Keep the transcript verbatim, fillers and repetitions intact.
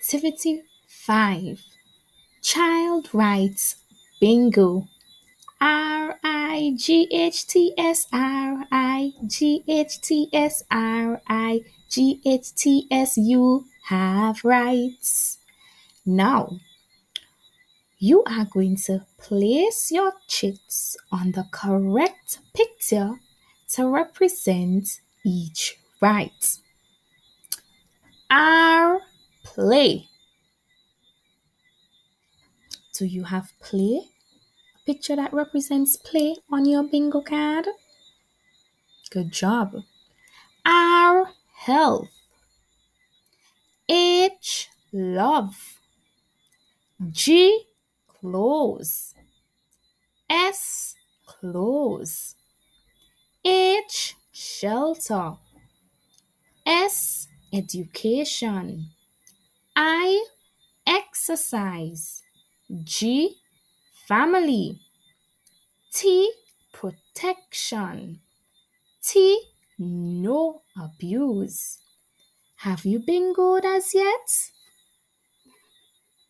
Activity five. Child Rights Bingo. R I G H T S R I G H T S R I G H T S You have rights. Now, you are going to place your chits on the correct picture to represent each right. R. Play. Do you have play? A picture that represents play on your bingo card? Good job. R. Health. H. Love. G. Close. S. Close. H. Shelter. S. Education. I. Exercise. G. Family. T. Protection. T. No abuse. Have you bingoed as yet?